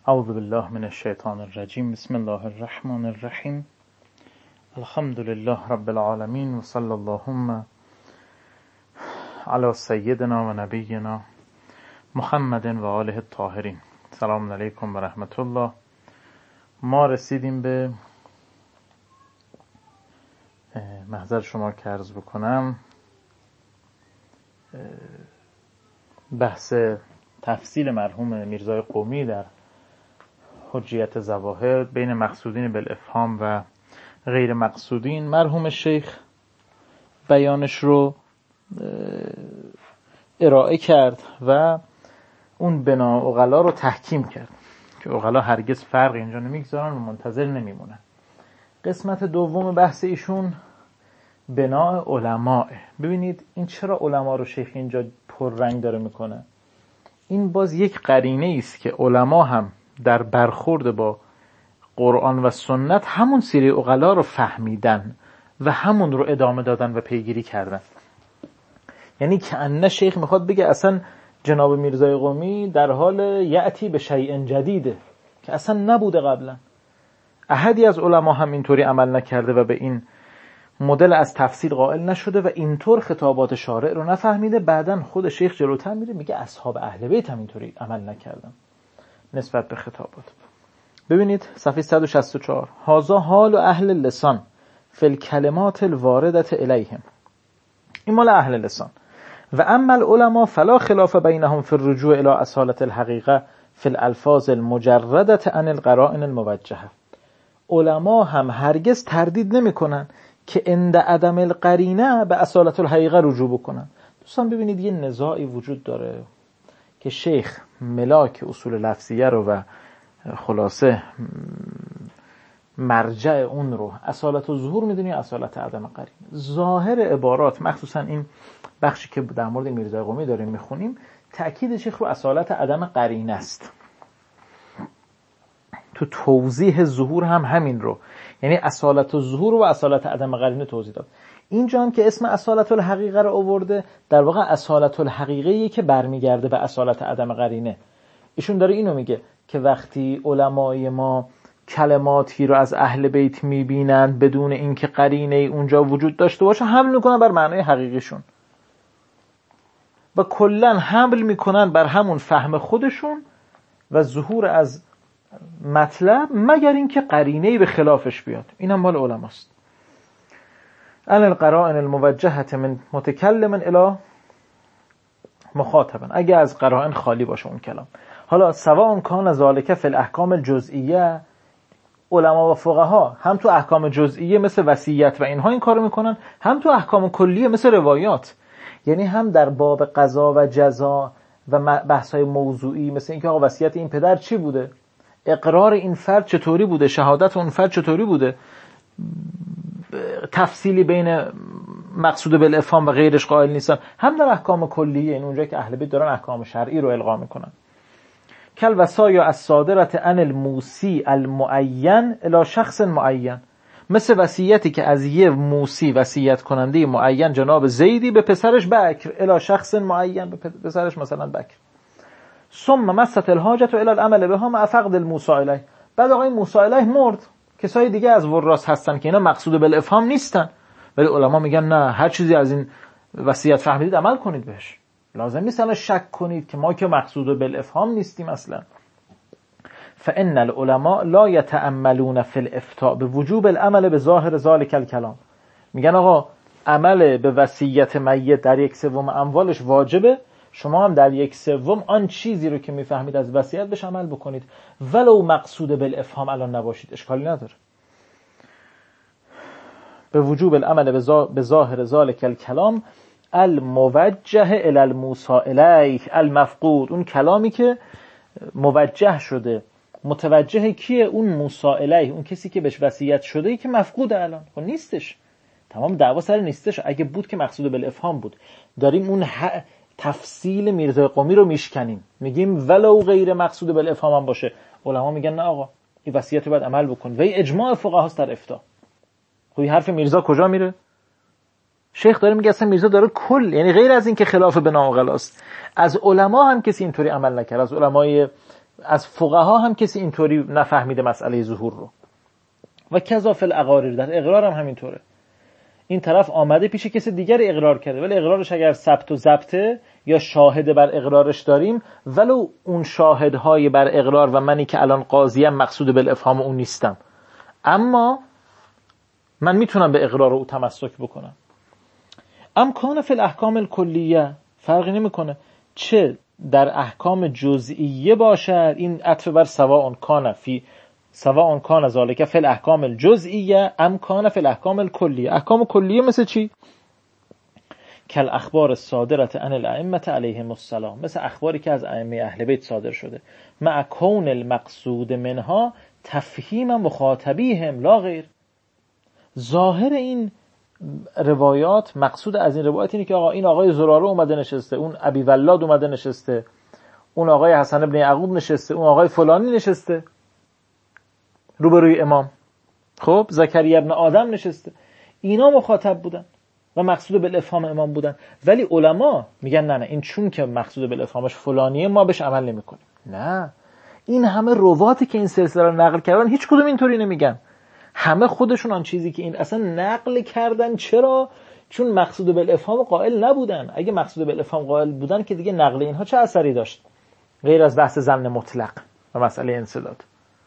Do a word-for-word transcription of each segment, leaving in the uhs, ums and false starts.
اعوذ بالله من الشیطان الرجیم. بسم الله الرحمن الرحیم. الحمد لله رب العالمین و صلی اللهم علی سیدنا و نبینا محمد و آله الطاهرین. سلام علیکم و رحمت الله. ما رسیدیم به محضر شما که عرض بکنم بحث تفصیل مرحوم میرزای قمی در حجیت ظواهر بین مقصودین بالافهام و غیر مقصودین. مرحوم شیخ بیانش رو ارائه کرد و اون بنا عقلا رو تحکیم کرد که عقلا هرگز فرق اینجا نمیگذارن و منتظر نمیمونن. قسمت دوم بحث ایشون بنا علماء. ببینید این چرا علما رو شیخ اینجا پررنگ داره میکنه. این باز یک قرینه است که علما هم در برخورد با قرآن و سنت همون سیره عقلا رو فهمیدن و همون رو ادامه دادن و پیگیری کردن. یعنی که انه شیخ میخواد بگه اصلا جناب میرزای قمی در حال یأتی به شیء جدیده که اصلا نبوده قبلا. احدی از علما هم اینطوری عمل نکرده و به این مدل از تفسیر قائل نشده و اینطور خطابات شارع رو نفهمیده. بعدن خود شیخ جلوتر میره میگه اصحاب اهل بیت هم اینطوری عمل نکردن نسبت به خطابات. ببینید صفحه صد و شصت و چهار. هذا حال اهل لسان فی الکلمات الواردة الیهم. این مال اهل لسان. و اما العلماء فلا خلاف بینهم فی الرجوع الی اصالة الحقیقه فی الالفاظ المجردة عن القرائن الموجهه. علما هم هرگز تردید نمیکنن که عند عدم القرینه به اصالة الحقیقه رجوع بکنن. دوستان ببینید یه نزاعی وجود داره که شیخ ملاک اصول لفظیه رو و خلاصه مرجع اون رو اصالت و ظهور میدونی یا اصالت عدم قرینه. ظاهر عبارات مخصوصا این بخشی که در مورد میرزای قمی داریم میخونیم تأکید شیخ رو اصالت عدم قرینه است. تو توضیح ظهور هم همین رو، یعنی اصالت و ظهور و اصالت عدم قرینه توضیح داد. اینجا هم که اسم اصالت الحقیقه رو آورده در واقع اصالت الحقیقه‌ای که برمیگرده به اصالت عدم قرینه. ایشون داره اینو میگه که وقتی علمای ما کلماتی رو از اهل بیت میبینن بدون اینکه قرینه اونجا وجود داشته باشه حمل میکنن بر معنای حقیقیشون و کلن حمل میکنن بر همون فهم خودشون و ظهور از مطلب مگر اینکه قرینه‌ای به خلافش بیاد. این هم مال علماست. ان القرائن الموجهه من متکلم الی مخاطبا. اگه از قرائن خالی باشه اون کلام. حالا سواء کان ذالک فی الاحکام الجزئیه. علما و فقها هم تو احکام جزئیه مثل وصیت و اینها این کارو میکنن، هم تو احکام کلیه مثل روایات. یعنی هم در باب قضا و جزا و بحث‌های موضوعی مثل اینکه آقا وصیت این پدر چی بوده، اقرار این فرد چطوری بوده، شهادت اون فرد چطوری بوده، تفصیلی بین مقصود بالافهام و غیرش قائل نیستن. هم در احکام کلیه، این اونجا که اهل بیت دارن احکام شرعی رو القا میکنن. کل وصایا الصادرة عن الموصی المعین الی شخص معین. مثل وصیتی که از یه موصی وصیت کننده معین جناب زیدی به پسرش بکر الی شخص معین، به پسرش مثلا بکر. ثم مست الحاجة الی العمل بها مع فقد الموصى الیه. بعد آقای موصی الیه مرد، کسای دیگه از وراث هستن که اینا مقصود بالافهام نیستن، ولی علما میگن نه، هر چیزی از این وصیت فهمیدید عمل کنید بهش. لازم نیست الان شک کنید که ما که مقصود بالافهام نیستیم اصلا. فان العلماء لا يتأملون في الافتاء بوجوب العمل بظاهر ذلك الكلام. میگن آقا عمل به وصیت میت در یک سوم اموالش واجبه، شما هم در یک سوم آن چیزی رو که میفهمید از وصیت بهش عمل بکنید ولو مقصود بالافهام الان نباشید، اشکالی نداره. به وجوب العمل به ظاهر ذلك الكلام الموجه الی الموصى الیه المفقود. اون کلامی که موجه شده، متوجه کیه؟ اون موصی الیه، اون کسی که بهش وصیت شده ای که مفقوده الان، خب نیستش. تمام دعوا سر نیستش. اگه بود که مقصود بالافهام بود. داریم اون ح... تفصیل میرزای قمی رو میشکنیم، میگیم ولو غیر مقصود بالافهام هم باشه. علما میگن نه آقا این وصیت رو باید عمل بکن و این اجماع فقهاست در افتاء. خب این حرف میرزا کجا میره؟ شیخ داره میگه اصلا میرزا داره کل، یعنی غیر از این که خلاف بنا عقلاست، از علما هم کسی اینطوری عمل نکرد. از علمای از فقها هم کسی اینطوری نفهمیده مسئله ظهور رو. و کذا فی الاقاریر، در اقرار هم همینطوره. این طرف آمده پیش کسی دیگر اقرار کرده، ولی اقرارش اگر ثبت و ضبطه یا شاهد بر اقرارش داریم، ولو اون شاهدهای بر اقرار و منی که الان قاضیم مقصود بالافهام اون نیستم، اما من میتونم به اقرار او تمسک بکنم. ام کان فی الاحکام الکلیه، فرقی نمیکنه چه در احکام جزئیه باشد، این عطف بر سواء کان فی سواء کان ذالک فی الاحکام الجزئیه ام کان فی الاحکام الکلیه. احکام کلیه مثل چی؟ کل اخبار الصادره عن الائمه علیهم السلام، مثل اخباری که از ائمه اهل بیت صادر شده، مع کون المقصود منها تفهیم مخاطبیهم لا غیر. ظاهر این روایات، مقصود از این روایات اینه که آقا این آقای زراره اومده نشسته، اون ابی ولاد اومده نشسته، اون آقای حسن ابن یعقوب نشسته، اون آقای فلانی نشسته روبروی امام، خب زکریا ابن آدم نشسته، اینا مخاطب بودن و مقصود بالافهام امام بودن. ولی علما میگن نه نه این چون که مقصود بالافهامش فلانیه ما بهش عمل نمیکنیم. نه، این همه رواتی که این سلسله رو نقل کردن هیچ کدوم اینطوری نمیگن. همه خودشون آن چیزی که این اصلا نقل کردن. چرا؟ چون مقصود بالافهام قائل نبودن. اگه مقصود بالافهام قائل بودن که دیگه نقل اینها چه اثری داشت غیر از بحث ظن مطلق و مسئله انسداد.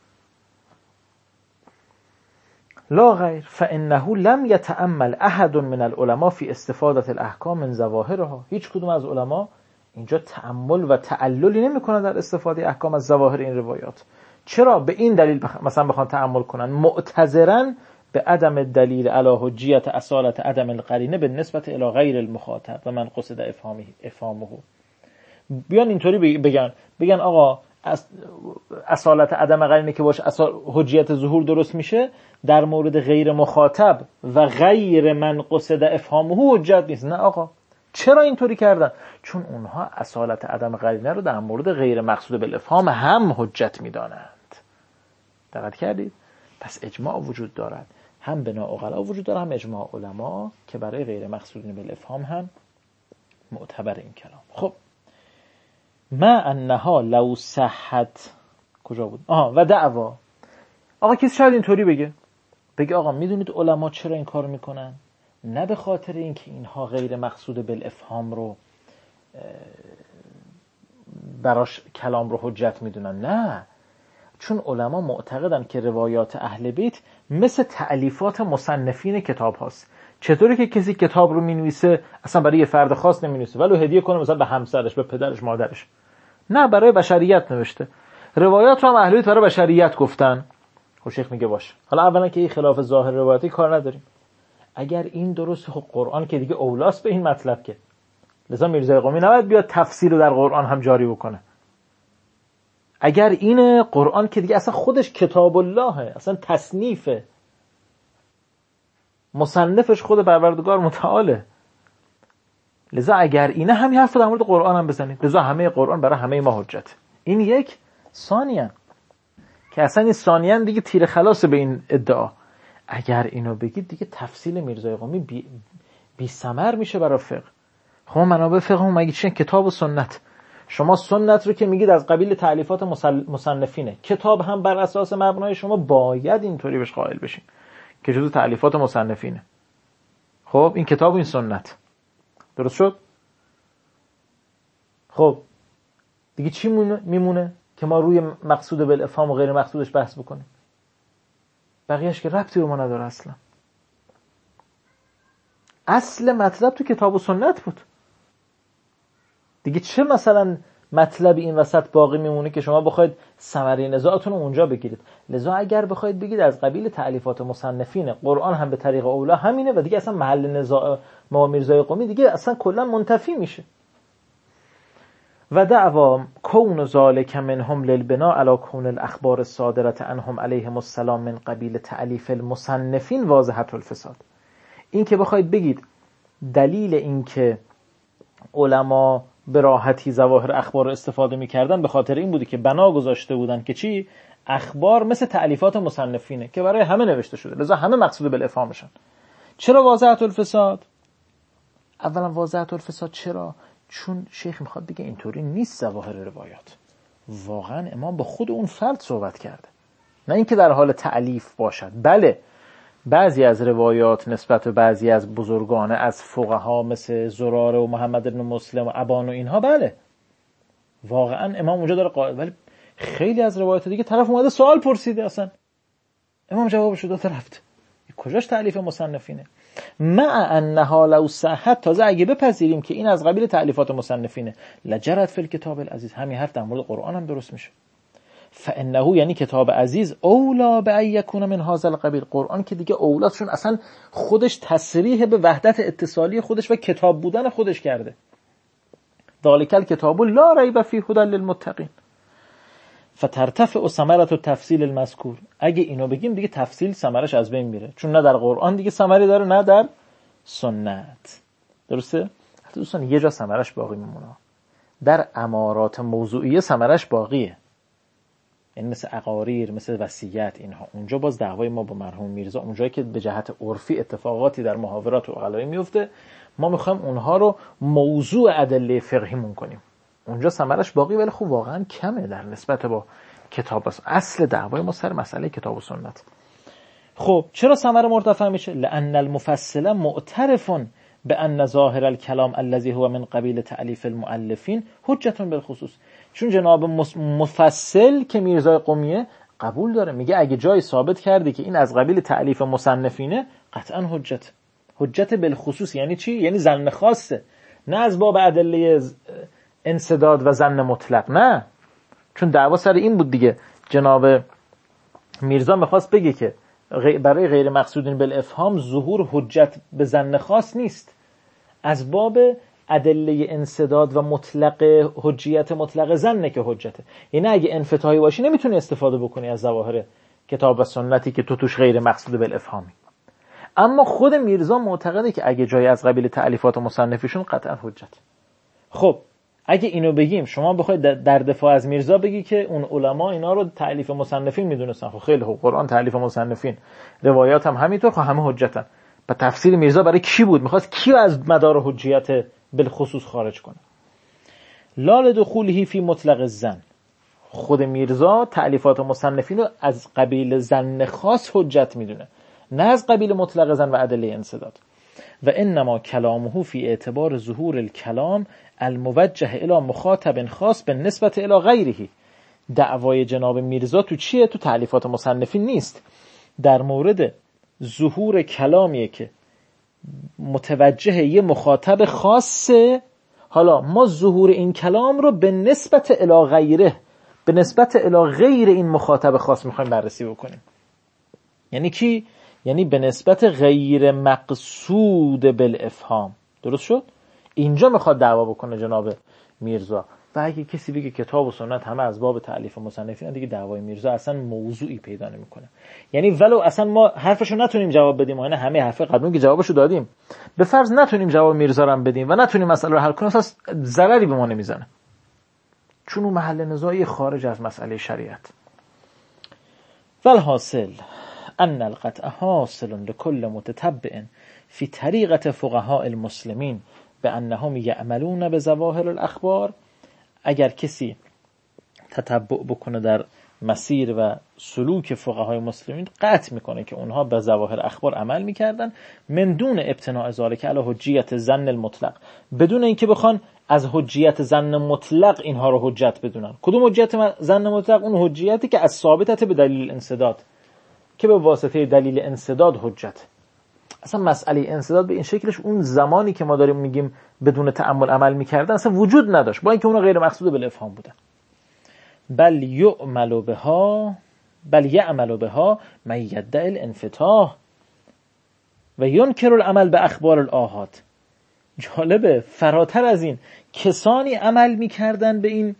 لا غیر فانه لم يتأمل احد من العلماء في استفاده الاحکام من ظواهرها. هیچ کدوم از علما اینجا تأمل و تعللی نمیکنن در استفاده احکام از ظواهر این روایات. چرا؟ به این دلیل بخ... مثلا بخوان تأمل کنن، معتذرن به عدم دلیل علی حجیت اصالت عدم القرینه به نسبت الی غیر المخاطب و من قصد افهامه افهامه. بیان اینطوری بگن بگن آقا اصالت عدم قرینه که باشه اصال حجیت ظهور درست میشه، در مورد غیر مخاطب و غیر من قصد افهامه حجت نیست. نه آقا، چرا اینطوری کردن؟ چون اونها اصالت عدم قرینه رو در مورد غیر مقصود بالافهام هم حجت میدانند. دقت کردید؟ پس اجماع وجود دارد، هم بنا عقلا وجود دارد، هم اجماع علما که برای غیر مقصود بالافهام هم معتبر این کلام. خب ما انها لو صحت کجا بود؟ آها و دعوا. آقا کسی شاید اینطوری بگه بگه آقا میدونید علما چرا این کار میکنن؟ نه به خاطر اینکه اینها غیر مقصود بالافهام رو براش کلام رو حجت میدونن، نه، چون علما معتقدن که روایات اهل بیت مثل تألیفات مصنفین کتاب هاست. چطوری که کسی کتاب رو مینویسه اصلا برای یه فرد خاص نمینویسه ولو هدیه کنه مثلا به همسرش، به پدرش، مادرش، نه، برای بشریت نوشته. روایات رو هم اهل بیت برای بشریت گفتن. خب شیخ میگه باشه، حالا اولا که این خلاف ظاهر روایاتی کار نداریم. اگر این درسته خب قرآن که دیگه اولاست به این مطلب، که لذا میرزای قمی نباید بیاد تفسیر رو در قرآن هم جاری بکنه. اگر این قرآن که دیگه اصلا خودش کتاب اللهه، اصلا تصنیفه، مصنفش خود پروردگار متعاله، لذا اگر اینه همین حرف در مورد قرآن هم بزنید. لذا همه قرآن برای همه ما حجت. این یک. ثانیاً که اصلا این ثانیاً دیگه تیر خلاص به این ادعا. اگر اینو بگید دیگه تفصیل میرزای قمی بی, بی ثمر میشه برای فقه. خب منابع فقه هم مگه چیه؟ کتاب و سنت. شما سنت رو که میگید از قبیل تألیفات مصنفینه، کتاب هم بر اساس مبنای شما باید اینطوری بهش قائل بشین که جزو تألیفات مصنفینه. خب این کتاب و این سنت درست شد؟ خب دیگه چی میمونه که ما روی مقصود بالافهام و غیر مقصودش بحث بکنیم؟ بقیهش که ربطی به ما نداره. اصلا اصل مطلب تو کتاب و سنت بود دیگه. چه مثلا مطلب این وسط باقی میمونه که شما بخواید ثمره نزاعتون رو اونجا بگیرید؟ لذا اگر بخواید بگید از قبیل تألیفات مصنفین، قرآن هم به طریق اولا همینه و دیگه اصلا محل نزاع ما میرزای قمی دیگه اصلا کلا منتفی میشه. و دعوا کون ذالک منهم للبناء علی کون الاخبار الصادره عنهم علیهم السلام من قبیل تألیف المصنفین واضحه الفساد. این که بخواید بگید دلیل این که علما به راحتی ظواهر اخبار رو استفاده می‌کردن به خاطر این بودی که بنا گذاشته بودن که چی؟ اخبار مثل تألیفات مصنفینه که برای همه نوشته شده، لذا همه مقصود بالافهامشن. چرا واضحه الفساد؟ اولا واضحه الفساد چرا؟ چون شیخ میخواد بگه اینطوری نیست ظواهر روایات. واقعا امام با خود اون فرد صحبت کرده، نه اینکه در حال تألیف باشد. بله بعضی از روایات نسبت به بعضی از بزرگان از فقها مثل زراره و محمد بن مسلم و ابان و اینها، بله واقعا امام اونجا داره قائل، ولی خیلی از روایات دیگه طرف اومده سوال پرسیده، اصلا امام جوابشو داده رفت. کجاش تألیف مصنفینه؟ مع انها لو صحت، تازه اگه بپذیریم که این از قبیل تألیفات مصنفینه، لجرت فی الکتاب العزیز، همین حرف در مورد قرآن هم درست میشه. فانه یعنی کتاب عزیز اولا به ان یکون من هذا القبیل، قرآن که دیگه اولادشون اصلا خودش تصریح به وحدت اتصالی خودش و کتاب بودن خودش کرده. ذالک الکتاب لا ریب فیه هدی للمتقین. فترتفع ثمرة التفصیل المذکور، اگه اینو بگیم دیگه تفصیل ثمرش از بین میره، چون نه در قرآن دیگه ثمری داره نه در سنت. درسته؟ حتی دوستان یه جا ثمرش باقی میمونه، در امارات موضوعیه ثمرش باقیه، یعنی مثل عقاریر، مثل وصیت، اینها اونجا باز دعوای ما با مرحوم میرزا، اونجایی که به جهت عرفی اتفاقاتی در محاورات و عقلایی میفته، ما میخوایم اونها رو موضوع ادله فقهیمون کنیم، اونجا ثمرش باقی، ولی خب واقعا کمه در نسبت با کتاب و اصل دعوای ما سر مسئله کتاب و سنت. خب چرا ثمره مرتفع میشه؟ لأن المفصل معترف بأن ظاهر الكلام الذي هو من قبیل تألیف المؤلفین حجة بالخصوص، چون جناب مفصل که میرزای قمیه قبول داره، میگه اگه جای ثابت کردی که این از قبیل تألیف مصنفینه قطعا حجت. حجت بالخصوص یعنی چی؟ یعنی ظن خاصه، نه از باب ادله انسداد و ظن مطلق، نه، چون دعوا سر این بود دیگه. جناب میرزا میخواست بگه که برای غیر مقصودین بالافهام ظهور حجت به ظن خاص نیست، از باب ادله انسداد و مطلق حجیت مطلق ظنه که حجته، یعنی اگه انفتاحی باشی نمیتونی استفاده بکنی از ظواهر کتاب و سنتی که تو توش غیر مقصود بالافهامی. اما خود میرزا معتقده که اگه جای از قبیل تألیفات و مصنفیشون قطعا حجت. خب اگه اینو بگیم، شما بخواید در دفاع از میرزا بگی که اون علما اینا رو تألیف مصنفین میدونستن، خب خیلی خوب، قرآن تألیف مصنفین، روایات هم همینطور، خب همه حجتن. و تفسیر میرزا برای کی بود؟ میخواست کیو از مدار حجیت بالخصوص خارج کنه. لال دخوله فی مطلق الظن، خود میرزا تألیفات مصنفین رو از قبیل ظن خاص حجت میدونه، نه از قبیل مطلق ظن و ادله انسداد. و انما کلامه فی اعتبار ظهور الکلام الموجه الی مخاطب خاص به نسبت الی غیره. دعوای جناب میرزا تو چیه؟ تو تألیفات مصنفین نیست، در مورد ظهور کلامیه که متوجه یه مخاطب خاصه. حالا ما ظهور این کلام رو به نسبت الی غیره، به نسبت الی غیر این مخاطب خاص میخوایم بررسی بکنیم. یعنی کی؟ یعنی به نسبت غیر مقصود بالافهام. درست شد؟ اینجا میخواد دعوا بکنه جناب میرزا. و اگه کسی بگه کتاب و سنت همه از باب تألیف مصنفین، دیگه دعوای میرزا اصلا موضوعی پیدا نمیکنه. یعنی ولو اصلا ما حرفشو نتونیم جواب بدیم، ما همه حرف قبلی که جوابشو دادیم، به فرض نتونیم جواب میرزا رو بدیم و نتونیم مسئله رو حل کنیم، اصلا ضرری به ما نمیزنه، چون اون محل نزاعی خارج از مسئله شریعت. والحاصل ان القطع حاصل لكل متتبع في طریقة فقهاء المسلمین بانهم یعملون بظواهر الاخبار. اگر کسی تتبع بکنه در مسیر و سلوک فقهای مسلمین، قطع میکنه که اونها به ظواهر اخبار عمل میکردن، من دون ابتناء ذلك علی حجیت ظن المطلق، بدون اینکه بخوان از حجیت ظن مطلق اینها رو حجت بدونن. کدوم حجیت ظن مطلق؟ اون حجیتی که از ثابتت به دلیل انسداد، که به واسطه دلیل انسداد حجت. اصلا مسئله انسداد به این شکلش اون زمانی که ما داریم میگیم بدون تأمل عمل میکردن اصلا وجود نداشت، با اینکه اونها غیر مقصود بالافهام بودن. بل یعمل بها بل یعمل بها من یدعی الانفتاح و ینکر العمل به اخبار الآحاد. جالبه، فراتر از این کسانی عمل میکردن به این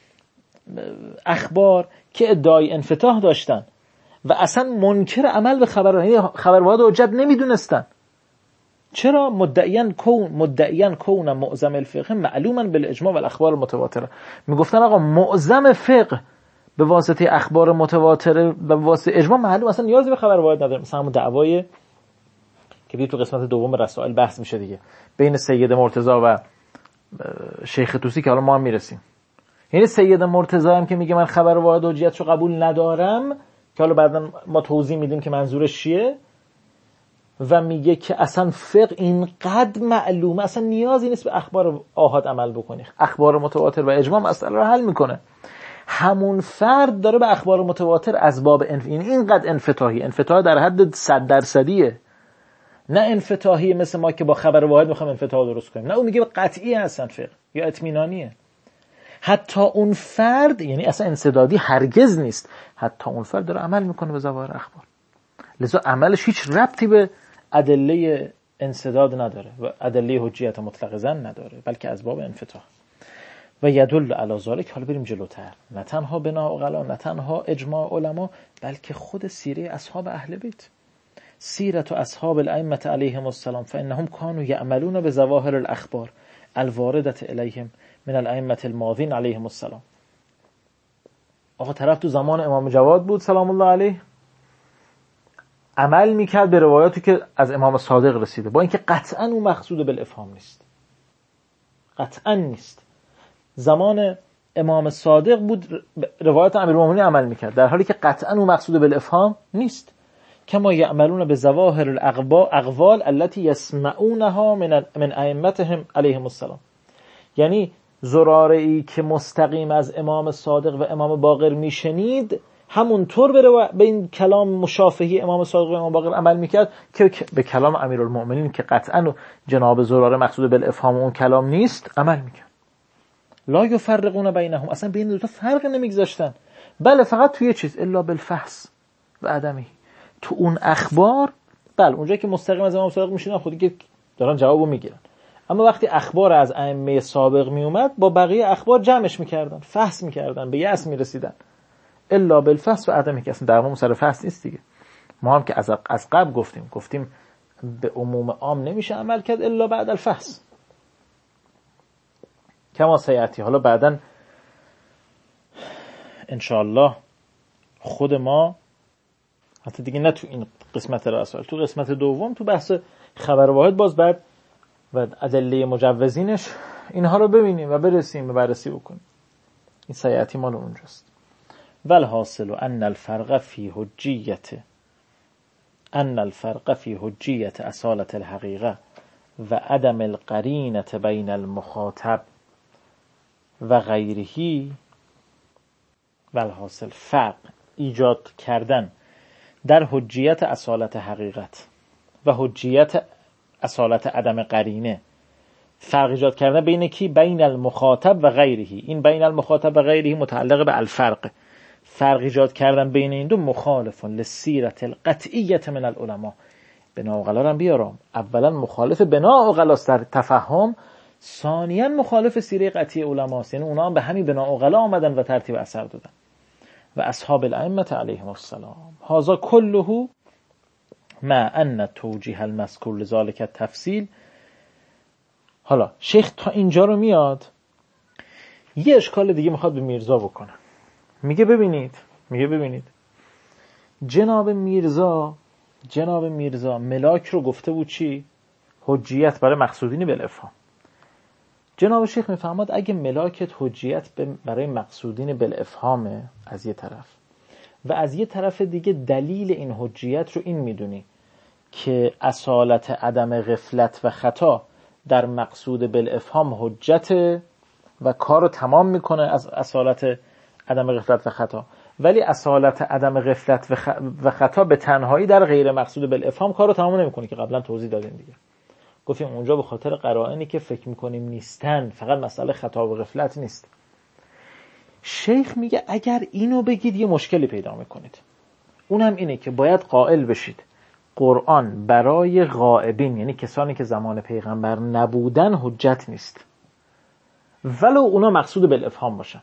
اخبار که ادعای انفتاح داشتن و اصلا منکر عمل به خبر، یعنی خبرواحد حجت نمیدونستن. چرا؟ مدعیان کون مدعیان کون معظم الفقه معلوما بالاجماع و الاخبار المتواتره. میگفتن آقا معظم فقه به واسطه اخبار متواتره و به واسطه اجماع معلوم، اصلا نیازی به خبرواحد نداره. مثلا همون دعوای که دیگه تو قسمت دوم رسائل بحث میشه دیگه، بین سید مرتضی و شیخ طوسی، که حالا ما هم میرسیم. یعنی سید مرتضی هم که میگه من خبر واحد حجیت رو قبول ندارم، که حالا بعدا ما توضیح میدیم که منظورش چیه، و میگه که اصلا فقه اینقدر معلومه، اصلا نیازی نیست به اخبار آحاد عمل بکنی، اخبار متواتر و اجماع مسئله رو حل میکنه. همون فرد داره به اخبار متواتر از باب انف... این اینقدر انفتاحی، انفتاح در حد صد درصدیه، نه انفتاحی مثل ما که با خبر واحد میخوام انفتاح درست کنیم، نه اون میگه قطعی هستن فقه یا اطمینانیه. حتی اون فرد، یعنی اصلا انسدادی هرگز نیست، حتی اون فرد داره عمل میکنه به ظواهر اخبار، لذا عملش هیچ ربطی به ادله انسداد نداره و ادله حجیت مطلق زن نداره، بلکه از باب انفتاح. و یدل علی ذلک، حالا بریم جلوتر، نه تنها بنا عقلا، نه تنها اجماع علما، بلکه خود سیره اصحاب اهل بیت، سیرت اصحاب الائمه علیهم السلام، فانهم كانوا یعملون بظواهر الاخبار الوارده الیهم من الائمه الماضین علیهم السلام. آقا طرف تو زمان امام جواد بود سلام الله علیه، عمل میکرد به روایاتی که از امام صادق رسیده، با اینکه قطعا اون مقصود بالافهام نیست، قطعا نیست. زمان امام صادق بود روایات امیرالمومنین عمل میکرد، در حالی که قطعا اون مقصود بالافهام نیست. کما یعملون بظواهر الاقوال التي يسمعونها من من ائمتهم علیهم السلام، یعنی زراره‌ای که مستقیم از امام صادق و امام باقر میشنید، همونطور به, به این کلام مشافهی امام صادق و امام باقر عمل میکرد که به کلام امیرالمومنین که قطعا جناب زراره مقصود بالافهام اون کلام نیست عمل میکرد. لا یفرقون بینهم، اصلا بین دو تا فرق نمیگذاشتن، بله فقط توی چیز، الا بالفحص و عدمی، تو اون اخبار، بله اونجایی که مستقیم از امام صادق میشینن خودی که دارن جوابو میگیرن، اما وقتی اخبار از ائمه سابق میومد با بقیه اخبار جمعش میکردن، فحص میکردن، به یأس میرسیدن. الا بالفحص و عدمی، که اصلا درمون سر فحص نیست دیگه. ما هم که از از قبل گفتیم گفتیم به عموم عام نمیشه عمل کرد الا بعد الفحص، کما سیاتی. حالا بعدن انشاءالله خود ما، حتی دیگه نه تو این قسمت رسائل، تو قسمت دوم تو بحث خبر واحد باز بعد و ادله مجوزینش اینها رو ببینیم و برسیم و بررسی بکنیم. این سیاتی مال اونجاست. والحاصل ان الفرق فی حجیت ان الفرق فی حجیت اصالة الحقیقه و عدم القرینة بین المخاطب و غیره. والحاصل فرق ایجاد کردن در حجیت اصالت حقیقت و حجیت اصالت عدم قرینه، فرق ایجاد کردن بین کی؟ بین المخاطب و غیره. این بین المخاطب و غیره متعلق به الفرق، فرق ایجاد کردن بین این دو مخالف للسیرة القطعیة من العلماء. بنا عقلا هم بیارم، اولا مخالف بنا عقلاست در تفهم، ثانیا مخالف سیره قطعی علماست، یعنی اونا هم به همین بنا عقلا آمدن و ترتیب اثر دادن. و اصحاب الائمه علیهم السلام، هذا كله مع ان توجیه المذکور لذلك التفصیل. حالا شیخ تا اینجا رو میاد، یه اشکال دیگه میخواد به میرزا بکنه. میگه ببینید میگه ببینید جناب میرزا جناب میرزا ملاک رو گفته بود چی؟ حجیت برای مقصودین بالافهام. جناب شیخ میفرماد اگه ملاکت حجیت برای مقصودین بالافهامه از یه طرف، و از یه طرف دیگه دلیل این حجیت رو این میدونی که اصالت عدم غفلت و خطا در مقصود بالافهام حجت و کار رو تمام میکنه از اصالت عدم غفلت و خطا، ولی اصالت عدم غفلت و خطا به تنهایی در غیر مقصود بالافهام کار رو تمام نمیکنه که قبلا توضیح دادیم دیگه. گفتیم اونجا به خاطر قرائنی که فکر میکنیم نیستن، فقط مسئله خطا و غفلت نیست. شیخ میگه اگر اینو بگید یه مشکلی پیدا میکنید، اونم اینه که باید قائل بشید قرآن برای غائبین، یعنی کسانی که زمان پیغمبر نبودن، حجت نیست ولو اونا مقصود بالافهام باشن.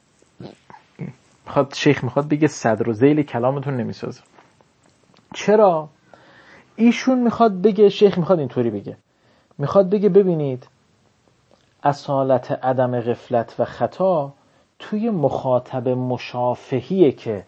میخواد شیخ میخواد بگه صدر و ذیل کلامتون نمیسازه. چرا؟ ایشون میخواد بگه، شیخ میخواد اینطوری بگه، میخواد بگه ببینید اصالت عدم غفلت و خطا توی مخاطب مشافهیه که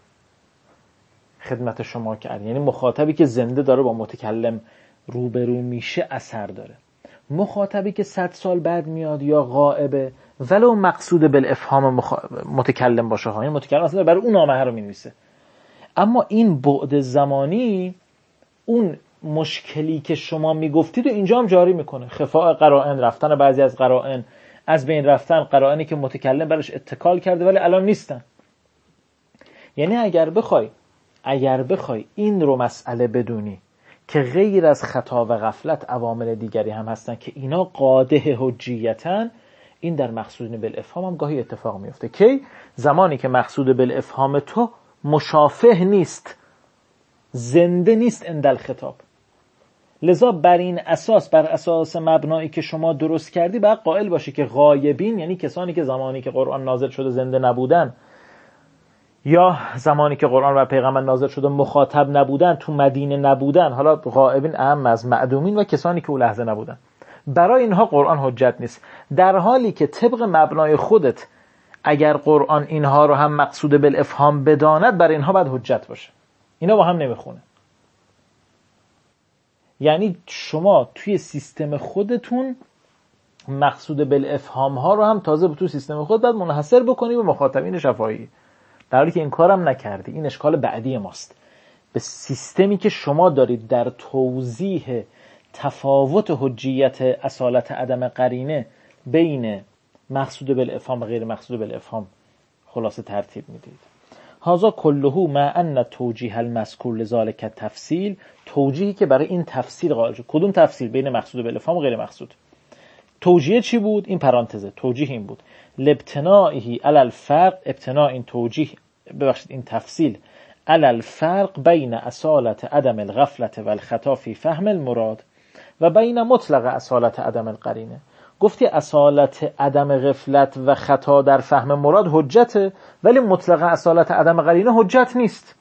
خدمت شما کرد، یعنی مخاطبی که زنده داره با متکلم روبرو میشه اثر داره. مخاطبی که صد سال بعد میاد یا غائبه ولو مقصود بالافهام مخ... متکلم باشه ها، این متکلم اصلا برای اون نامه رو مینویسه، اما این بعد زمانی اون مشکلی که شما میگفتید و اینجا هم جاری میکنه. خفاء قرائن، رفتن بعضی از قرائن، از بین رفتن قرائنی که متکلم برش اتکال کرده ولی الان نیستن. یعنی اگر بخوای اگر بخوای این رو مسئله بدونی که غیر از خطا و غفلت عوامل دیگری هم هستن که اینا قادح حجیتن، این در مقصود بالافهام هم گاهی اتفاق میفته. کی؟ زمانی که مقصود بالافهام تو مشافه نیست، زنده نیست اندل خطاب. لذا بر این اساس، بر اساس مبنایی که شما درست کردی، باید قائل باشی که غایبین، یعنی کسانی که زمانی که قرآن نازل شده زنده نبودن یا زمانی که قرآن و پیغمبر نازل شده مخاطب نبودن، تو مدینه نبودن، حالا غائبین اهم از معدومین و کسانی که اون لحظه نبودن، برای اینها قرآن حجت نیست. در حالی که طبق مبنای خودت اگر قرآن اینها رو هم مقصود بالافهام بداند، برای اینها باید حجت باشه. اینا با هم نمیخونه. یعنی شما توی سیستم خودتون مقصود بالافهام ها رو هم تازه تو سیستم خود باید منحصر بکنی به مخاطبین شفاهی، در حالی که این کارم نکردی. این اشکال بعدی ماست به سیستمی که شما دارید در توضیح تفاوت حجیت اصالت عدم قرینه بین مقصود بالافهام و غیر مقصود بالافهام خلاصه ترتیب میدید. هذا كله مع ان توجیه المذکور لذلك تفصیل، توجیهی که برای این تفسیر قائل شد. کدوم تفسیر؟ بین مقصود بالافهام و غیر مقصود. توجیه چی بود؟ این پرانتزه. توجیه این بود لابتنائه علی الفرق، ابتناء این توجیه ببخشید این تفصیل علی الفرق بین اصالت عدم الغفلت و الخطا فی فهم المراد و بین مطلق اصالت عدم القرینه. گفتی اصالت عدم غفلت و خطا در فهم مراد حجته، ولی مطلق اصالت عدم قرینه حجت نیست.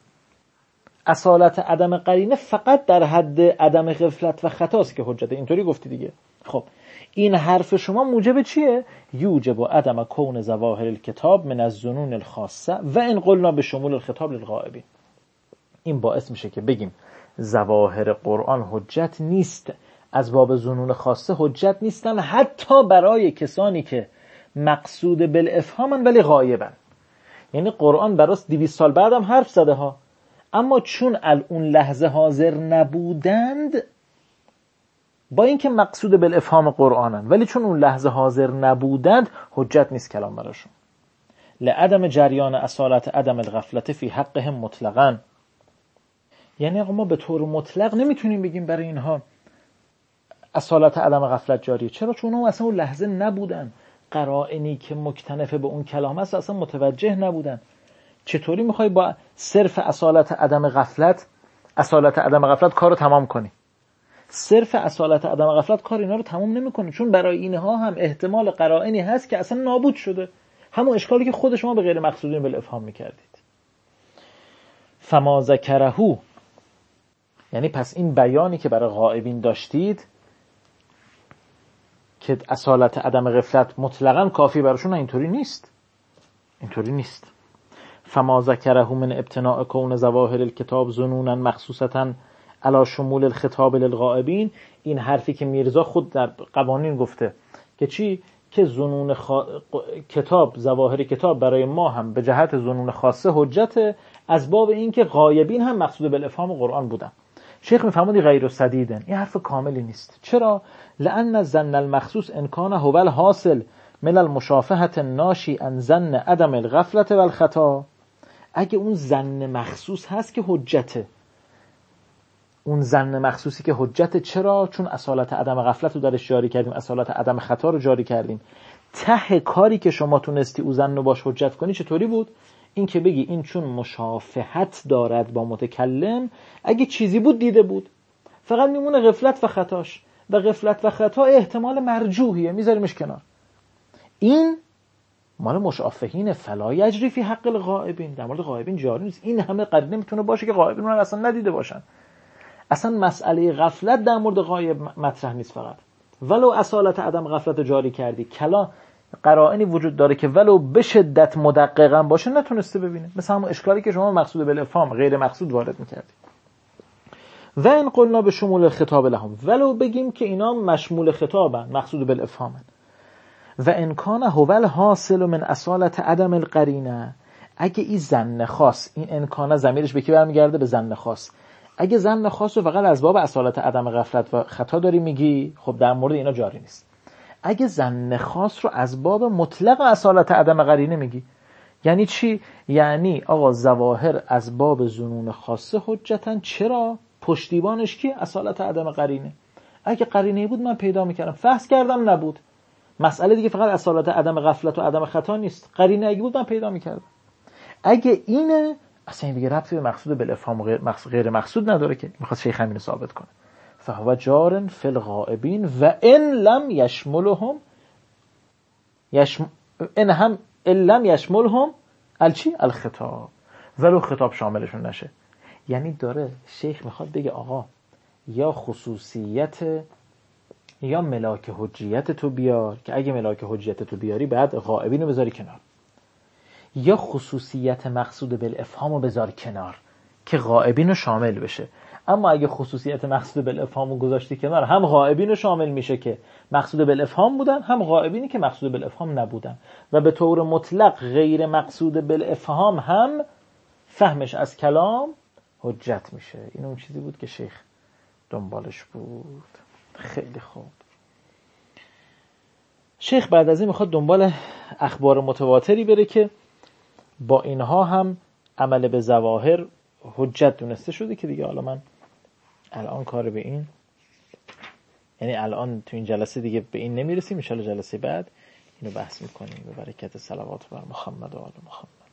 اصالت عدم قرینه فقط در حد عدم غفلت و خطاست که حجته. اینطوری گفتی دیگه. خب این حرف شما موجب چیه؟ یوجب عدم کون ظواهر الکتاب من الظنون الخاصه و ان قلنا به شمول الخطاب للغائبین. این باعث میشه که بگیم ظواهر قرآن حجت نیست، از باب ظنون خاصه حجت نیستن، حتی برای کسانی که مقصود بالافهامن ولی غایبن. یعنی قرآن براست دویست سال بعدم حرف زده ها، اما چون اون لحظه حاضر نبودند، با اینکه مقصود بالافهام قرآنن ولی چون اون لحظه حاضر نبودند حجت نیست کلام براشون. لعدم جریان اصالت عدم الغفلت فی حقهم مطلقاً. یعنی ما به طور مطلق نمیتونیم بگیم برای اینها اصالت عدم غفلت جاریه. چرا؟ چون اون اصلا اون لحظه نبودن، قرائنی که مکتنف به اون کلام است اصلا متوجه نبودن. چطوری میخوای با صرف اصالت عدم غفلت اصالت عدم غفلت کارو تمام کنی؟ صرف اصالت عدم غفلت کار اینا رو تمام نمیکنه، چون برای اینها هم احتمال قرائنی هست که اصلا نابود شده. همون اشکالی که خود شما به غیر مقصودین بالافهام میکردید. فما ذکرهو، یعنی پس این بیانی که برای غائبین داشتید که اصالت عدم غفلت مطلقاً کافی براشون، اینطوری نیست. اینطوری نیست. فما ذکره من ابتناء کون ظواهر الکتاب ظنونا مخصوصتاً علی شمول الخطاب للغائبین، این حرفی که میرزا خود در قوانین گفته که چی؟ که ظنون خا... کتاب ظواهر کتاب برای ما هم به جهت ظنون خاصه حجته، از باب این که غایبین هم مقصود بالافهام قرآن بودن. شیخ میفهمونی غیر سدیدن، این حرف کاملی نیست. چرا؟ لأن الظن المخصوص ان کان هو الحاصل من المشافهة الناشی عن ظن عدم الغفلت و الخطا. اگه اون ظن مخصوص هست که حجته، اون ظن مخصوصی که حجته. چرا؟ چون اصالت عدم غفلت رو درش جاری کردیم، اصالت عدم خطا رو جاری کردیم. ته کاری که شما تونستی او ظن رو باش حجت کنی چطوری بود؟ این که بگی این چون مشافهت دارد با متکلم، اگه چیزی بود دیده بود، فقط میمونه غفلت و خطاش، و غفلت و خطا احتمال مرجوحیه، میذاریمش کنار. این مال مشافهین، فلا یجری فی حق الغائبین، در مورد غائبین جاری نیست. این همه قرینه میتونه باشه که غائبین رو اصلا ندیده باشن. اصلا مسئله غفلت در مورد غایب مطرح نیست. فقط ولو اصالت عدم غفلت رو جاری کردی، کلا قرائنی وجود داره که ولو به شدت مدققاً باشه نتونسته ببینه. مثلا همون اشکالی که شما مقصود بالافهام غیر مقصود وارد میکردی. و این قلنا به شمول خطاب لهم، ولو بگیم که اینا مشمول خطابن، مقصود بالافهامن. و ان کان هو الحاصل من اصالت عدم القرینه، اگه این ظن خاص، این امکانه ضمیرش به کی برمیگرده؟ به ظن خاص. اگه ظن خاص رو فقط از باب اصالت عدم غفلت و خطا داری میگی، خب در مورد اینا جاری نیست. اگه ظن خاص رو از باب مطلق اصالت عدم قرینه میگی، یعنی چی؟ یعنی آقا ظواهر از باب ظنون خاصه حجتن. چرا؟ پشتیبانش کی؟ اصالت عدم قرینه. اگه قرینه بود من پیدا میکردم، فحص کردم نبود، مسئله دیگه فقط اصالت عدم غفلت و عدم خطا نیست، قرینه اگه بود من پیدا میکردم. اگه اینه اصلا این دیگه ربطی به مقصود بالافهام و غیر مقصود, غیر مقصود نداره که. میخواد شیخ همین رو ثابت کنه. فهو جار فی الغائبین و ان لم یشملهم یشم... ان هم ان لم یشملهم الچی الخطاب، ولو خطاب شاملشون نشه. یعنی داره شیخ میخواد بگه آقا یا خصوصیت یا ملاک حجیت تو بیار، که اگه ملاک حجیت تو بیاری بعد غائبین رو بذاری کنار، یا خصوصیت مقصود بالافهام رو بذار کنار که غائبین رو شامل بشه. اما اگه خصوصیت مقصود بالافهام رو گذاشتی کنار، هم غائبین رو شامل میشه که مقصود بالافهام بودن، هم غائبینی که مقصود بالافهام نبودن، و به طور مطلق غیر مقصود بالافهام هم فهمش از کلام حجت میشه. این اون چیزی بود که شیخ دنبالش بود. خیلی خوب. شیخ بعد از این میخواد دنبال اخبار متواتری بره که با اینها هم عمل به ظواهر حجت دونسته شده، که دیگه حالا من الان کار به این، یعنی الان تو این جلسه دیگه به این نمیرسیم، ان شاءالله جلسه بعد اینو بحث میکنیم به برکت صلوات بر محمد و آل محمد.